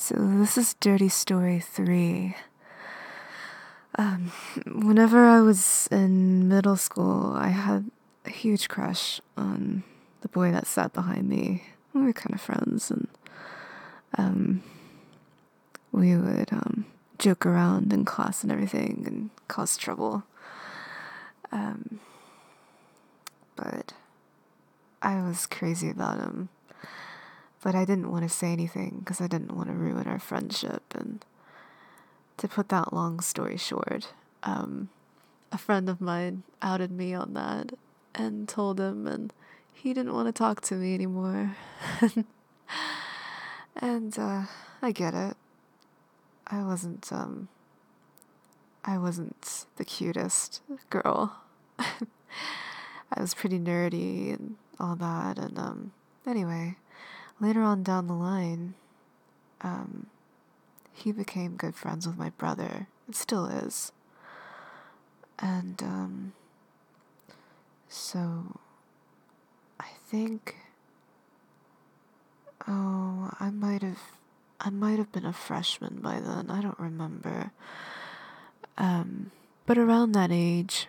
So this is Dirty Story 3. Whenever I was in middle school, I had a huge crush on the boy that sat behind me. We were kind of friends, and we would joke around in class and everything and cause trouble. But I was crazy about him. But I didn't want to say anything because I didn't want to ruin our friendship. And to put that long story short, a friend of mine outed me on that and told him, and he didn't want to talk to me anymore. And I get it. I wasn't the cutest girl. I was pretty nerdy and all that, and anyway, later on down the line, he became good friends with my brother. It still is. And so I think I might have been a freshman by then. I don't remember. But around that age,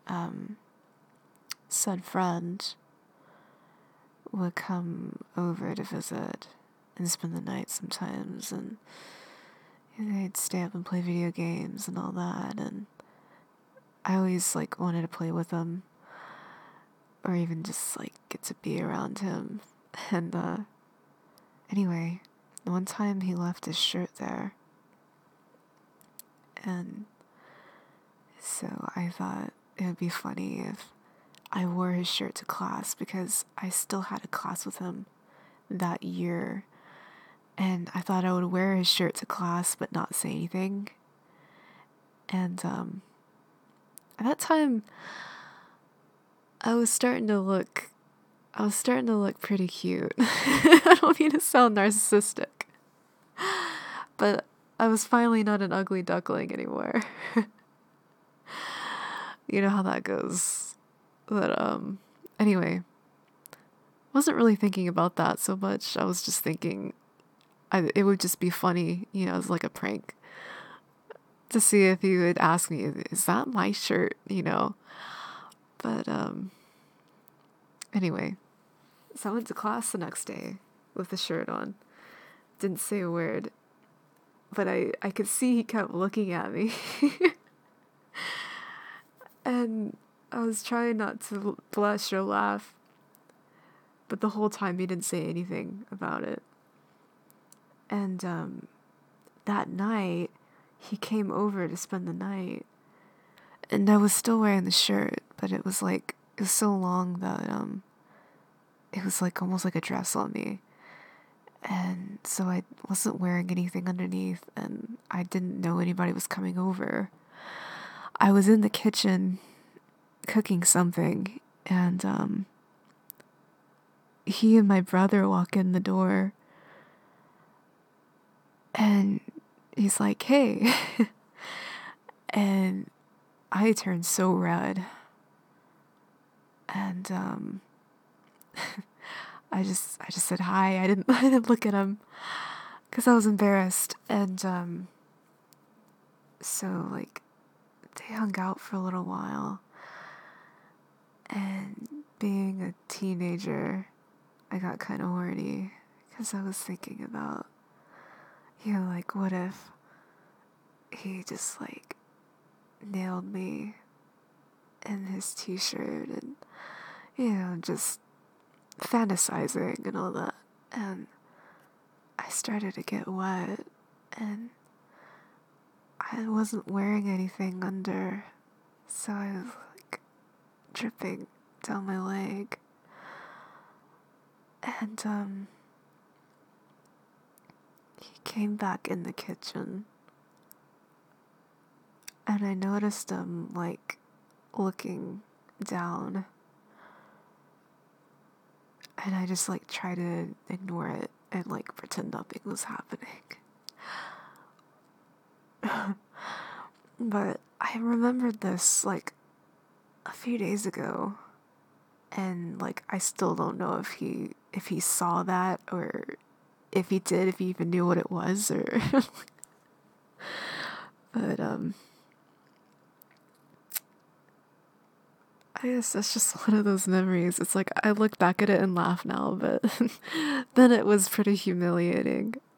said friend would come over to visit and spend the night sometimes, and they'd stay up and play video games and all that, and I always wanted to play with him or even just get to be around him. And anyway, one time he left his shirt there, and so I thought it would be funny if I wore his shirt to class, because I still had a class with him that year, and I thought I would wear his shirt to class but not say anything. And at that time, I was starting to look pretty cute. I don't mean to sound narcissistic, but I was finally not an ugly duckling anymore. You know how that goes. But anyway, wasn't really thinking about that so much. I was just thinking it would just be funny, as like a prank, to see if he would ask me, "Is that my shirt?" But anyway, so I went to class the next day with the shirt on. Didn't say a word, but I could see he kept looking at me. And I was trying not to blush or laugh, but the whole time he didn't say anything about it. And that night, he came over to spend the night, and I was still wearing the shirt, but it was so long that it was almost like a dress on me. And so I wasn't wearing anything underneath, and I didn't know anybody was coming over. I was in the kitchen cooking something, and he and my brother walk in the door, and he's like, "Hey." And I turned so red, and I just said hi. I didn't look at him because I was embarrassed. And so they hung out for a little while, and being a teenager, I got kind of horny because I was thinking about, what if he just nailed me in his t-shirt, and just fantasizing and all that. And I started to get wet, and I wasn't wearing anything under, so I was dripping down my leg. And he came back in the kitchen, and I noticed him looking down, and I just tried to ignore it and pretend nothing was happening. But I remembered this a few days ago, and I still don't know if he saw that or if he did, if he even knew what it was, or but I guess that's just one of those memories. It's like I look back at it and laugh now, but then it was pretty humiliating.